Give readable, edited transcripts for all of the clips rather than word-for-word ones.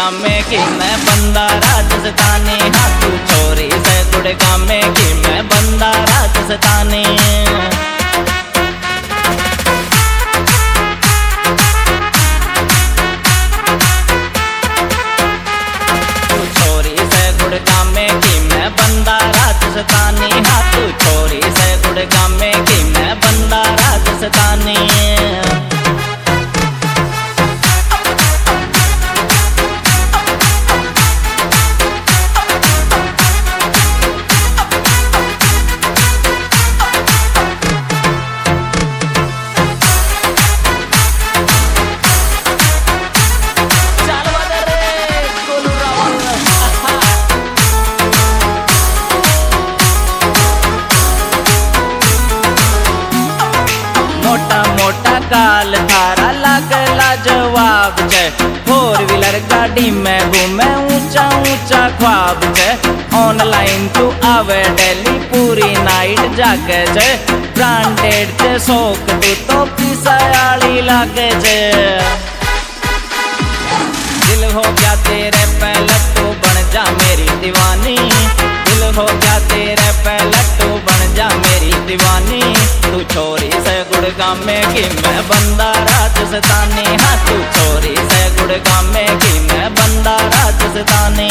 गुड़गांव में कि मैं बंदा राजस्थानी। हाँ तू छोरी से गुड़गांव में कि मैं बंदा राजस्थानी। तू छोरी से गुड़गांव में कि मैं बंदा राजस्थानी। हाँ तू छोरी से गुड़गांव में कि मैं बंदा राजस्थानी। मोटा मोटा काल थारा लागला जवाब छे। फोर व्हीलर गाड़ी में घूमे ऊंचा ऊंचा ख्वाब छे। ऑनलाइन तू आवे डेली पूरी नाइट जागे छे। ब्रांडेड छे शौक तू तो पिसायाली लागे छे। दिल हो गया तेरे पे लट्टू बन जा मेरी दीवानी। दिल हो गया तेरे पे लट्टू बन जा मेरी दीवानी। तू छोरी से गुड़गांव में कि मैं बंदा राजस्थानी। हाँ तू छोरी से गुड़गांव में कि मैं बंदा राजस्थानी।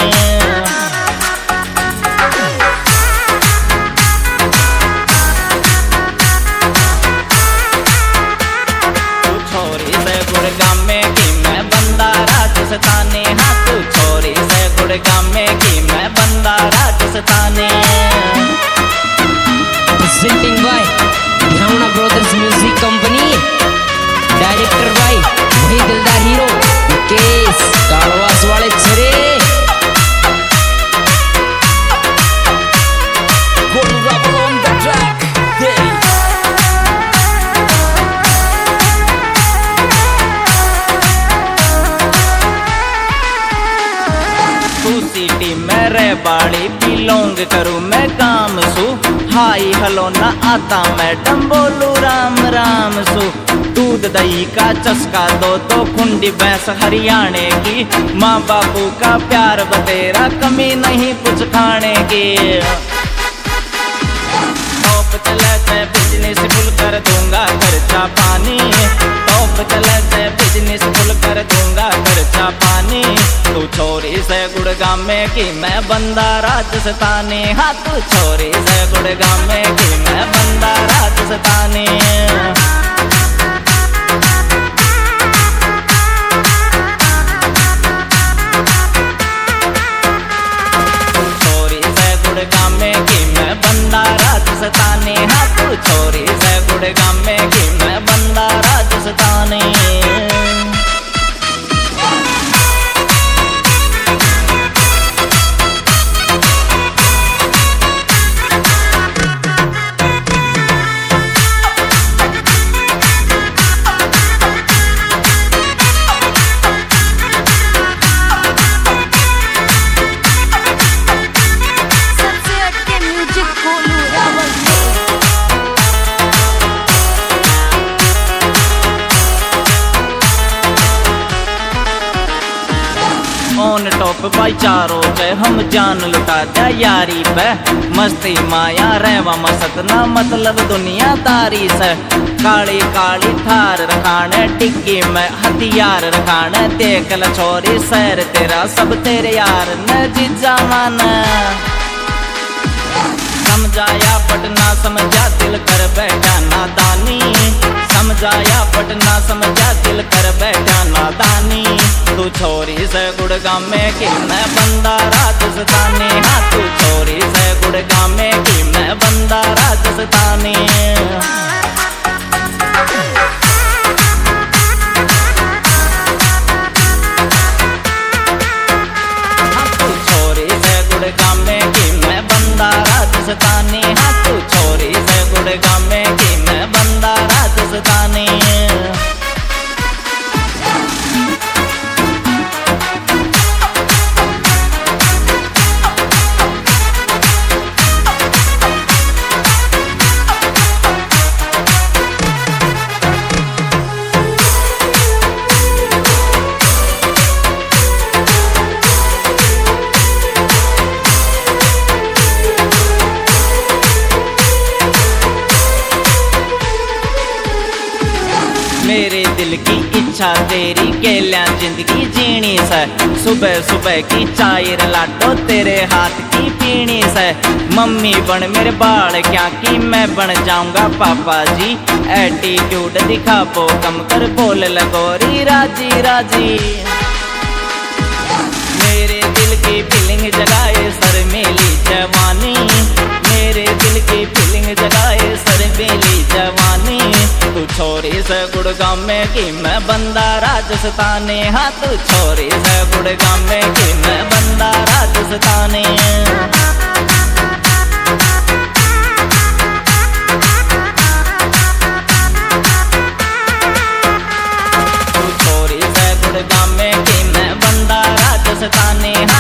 तू छोरी से गुड़गांव में कि मैं बंदा राजस्थानी। हाँ तू छोरी से गुड़गांव में कि मैं बंदा Rajasthani. Presenting by Bhrauna Brothers Music Company, Director by वही दिलदार हीरो मुकेश कालवास वाले छरे। Gold Rubber on the track, तू सिटी में रे बाड़ी बिलोंग करूँ मैं काम सू। हाई हलो ना आता मैडम बोलू राम राम सू। दूध दही का चस्का दो तो कुंडी भैंस हरियाणे की। माँ बापू का प्यार बतेरा कमी नहीं कुछ खाने की। टॉप चले से बिजनेस फुल कर दूंगा खर्चा पानी। टॉप चले से बिजनेस फुल कर दूंगा खर्चा पानी। तू छोरी से गुड़गांव में कि मैं बंदा राजस्थानी। हाँ तू छोरी से गुड़गांव में कि मैं बंदा राजस्थानी। तू छोरी से गुड़गांव में कि मैं बंदा राजस्थानी। हाँ तू छोरी से गुड़गांव में कि मैं बंदा राजस्थानी। ऑन टॉप भाईचारों से हम जान लुटा दे यारी पे। मस्ती माया रहवा मसत ना मतलब दुनियादारी से। काली काली थार रखाने टिक्की में हथियार रखाने। देख ल छोरी सैर तेरा सब तेरे यार न जीजा मान। समझाया पटना समझा दिल कर बैठा नादानी। समझाया पटना समझा दिल कर बैठा नादानी। तू छोरी से गुड़गांव में कि मैं बंदा राजस्थानी। हाँ तू छोरी से गुड़गांव में कि मैं बंदा राजस्थानी। हाँ तू छोरी से गुड़गांव में कि मैं बंदा राजस्थानी। हाँ तू छोरी से गुड़गांव में कि मैं बंदा राजस्थानी। दिल की इच्छा तेरी केल्या जिंदगी जीनी से। सुबह सुबह की चाय लाटो तेरे हाथ की पीनी से। मम्मी बन मेरे बाल क्या की मैं बन जाऊंगा पापा जी। एटीट्यूड दिखा वो कम कर बोल लगोरी राजी राजी। मेरे दिल की फीलिंग जगाए सर मेली जवानी। मेरे दिल की फीलिंग जगाए सर मेली जवानी। तू छोरी से गुड़गांव में कि मैं बंदा राजस्थानी। हाँ तू छोरी से गुड़गांव में कि मैं बंदा राजस्थानी। तू छोरी से गुड़गांव में कि मैं बंदा राजस्थानी।